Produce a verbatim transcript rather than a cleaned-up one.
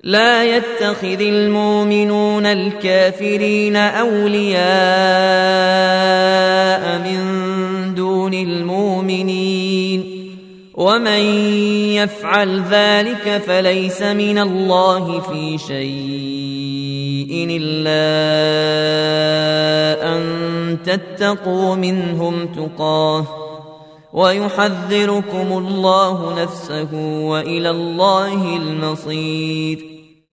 لا يتخذ المؤمنون الكافرين أولياء من دون المؤمنين ومن يفعل ذلك فليس من الله في شيء إلا أن تتقوا منهم تقاه ويحذركم الله نفسه وإلى الله المصير.